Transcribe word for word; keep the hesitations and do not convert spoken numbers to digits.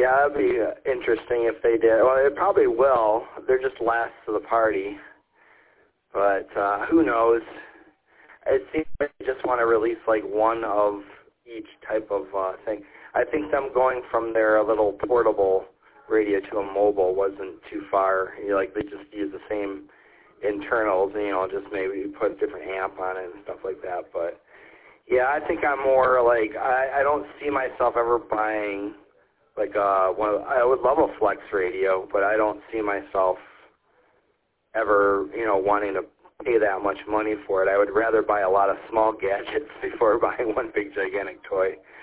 Yeah, that'd be interesting if they did. Well, it probably will. They're just last to the party. But uh, who knows? It seems like they just want to release like one of each type of uh, thing. I think them going from their little portable radio to a mobile wasn't too far. You know, like they just use the same internals, you know, just maybe put a different amp on it and stuff like that. But yeah, I think I'm more like I, I don't see myself ever buying like uh one of, I would love a Flex radio, but I don't see myself ever, you know, wanting to pay that much money for it. I would rather buy a lot of small gadgets before buying one big gigantic toy.